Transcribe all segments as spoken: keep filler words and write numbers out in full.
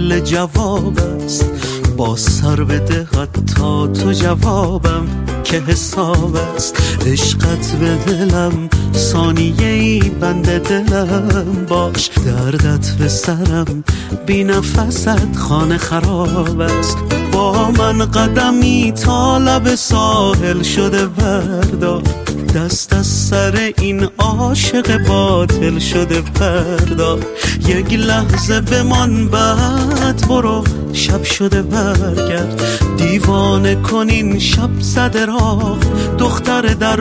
دل جواب است. با سر بده حتی تو جوابم که حساب است. عشقت به دلم ثانیه ای بند دلم باش. دردت به سرم بی نفست خانه خراب است. با من قدمی تا لب ساحل شده بردار. دست از سر این عاشق باطل شده بردار. یک لحظه بمان بعد برو شب شده برگرد. دیوانه کنین شب زده راه دختر در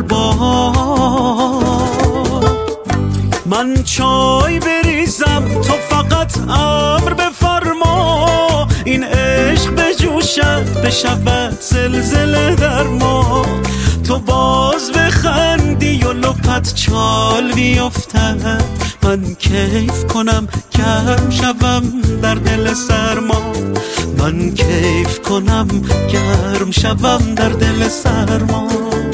بار. من چای بریزم تو فقط امر بفرما. این عشق بجوشد بشود زلزله در ما. تو باز بخندی و لپت چال بیفتد. من کیف کنم گرم شوم در دل سرما. من کیف کنم گرم شوم در دل سرما.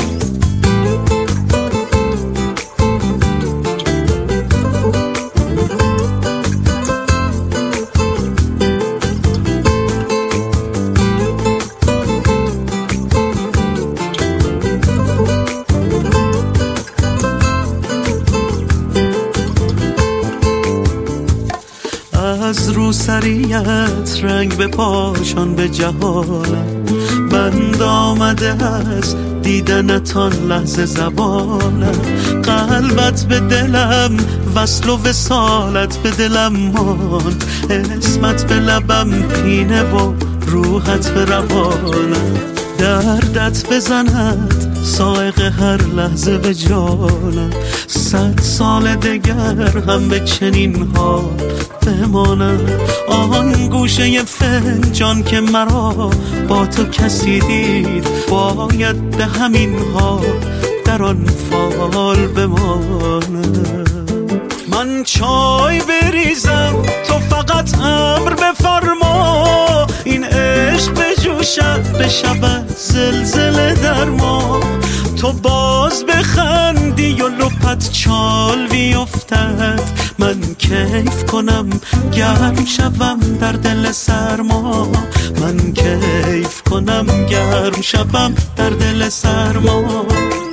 از روسریت رنگ به پاشان به جهانم. بند آمده از دیدنتان لحظه زبانم. قلبت به دلم وصل و وصالت به دلم ماند. اسمت به لبم پینه و روحت به روانم. دردت بزند سائق هر لحظه به جانم. صد سال دگر هم به چنین حال بمانم. آن گوشه فنجان که مرا با تو کسی دید باید به همین حال در آن فال بمانم. من چای بریزم تو فقط امر بفرما. این عشق بجوشد بشود زلزله در ما. تو باز بخندی و لپت چال بیفتد. من کیف کنم گرم شوم در دل سرما. من کیف کنم گرم شوم در دل سرما.